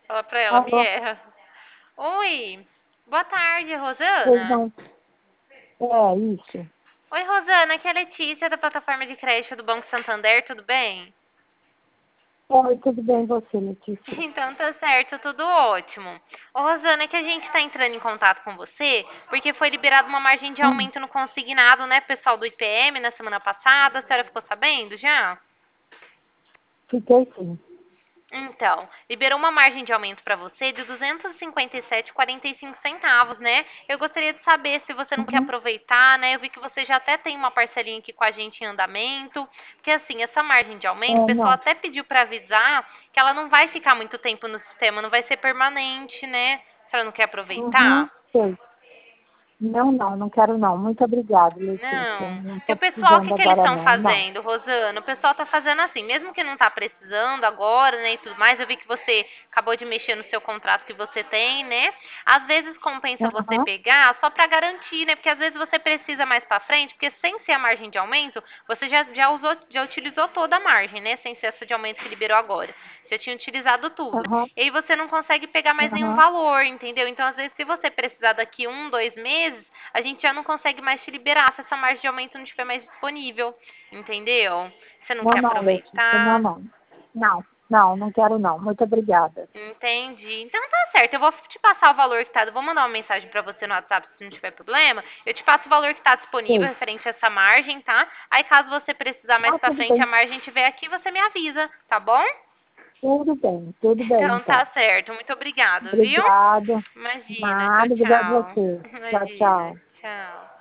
Fala pra ela, me Alô? erra. Oi, boa tarde, Pois Rosana. não. É, isso. Oi, Rosana, aqui é a Letícia da plataforma de crédito do Banco Santander, tudo bem? Oi, tudo bem você, Letícia? Então tá certo, tudo ótimo. Ô, Rosana, é que a gente tá entrando em contato com você porque foi liberada uma margem de Hum, aumento no consignado, né, pessoal do IPM na semana passada. A senhora ficou sabendo já? fiquei sim. Então, liberou uma margem de aumento para você de 257,45 centavos, né? Eu gostaria de saber se você não quer Uhum. aproveitar, né? Eu vi que você já até tem uma parcelinha aqui com a gente em andamento, porque assim, essa margem de aumento, o É, pessoal não. até pediu para avisar que ela não vai ficar muito tempo no sistema, não vai ser permanente, né? A senhora não quer Uhum, aproveitar? sei. Não, não, não quero não. Muito obrigada, Letícia. Não. Não E estou o pessoal, o que precisando que eles agora estão não. Não. fazendo, Rosana? O pessoal está fazendo assim, mesmo que não está precisando agora, né, e tudo mais, eu vi que você acabou de mexer no seu contrato que você tem, né? Às vezes compensa você Aham, pegar só para garantir, né? Porque às vezes você precisa mais para frente, porque sem ser a margem de aumento, você já usou, já utilizou toda a margem, né? Sem ser essa de aumento que liberou agora. Já tinha utilizado tudo. aham, E aí você não consegue pegar mais nenhum aham. valor, entendeu? Então, às vezes, se você precisar daqui 1, 2 meses, a gente já não consegue mais te liberar se essa margem de aumento não estiver mais disponível, entendeu? Você não Não, quer não, Letícia. Não, aproveitar? não. Não, não, não quero não. Muito obrigada. Entendi. Então tá certo, eu vou te passar o valor que tá. Eu vou mandar uma mensagem pra você no WhatsApp se não tiver problema. Eu te passo o valor que tá disponível Sei. referente a essa margem, tá? Aí caso você precisar mais Ah, pra tudo frente a bem. margem estiver aqui, você me avisa, tá bom? Tudo bem, Então tá então. certo. Muito obrigada, viu? Obrigada. Imagina. Tchau, Nada, obrigada a tchau. você. Tchau, Imagina. tchau. Tchau.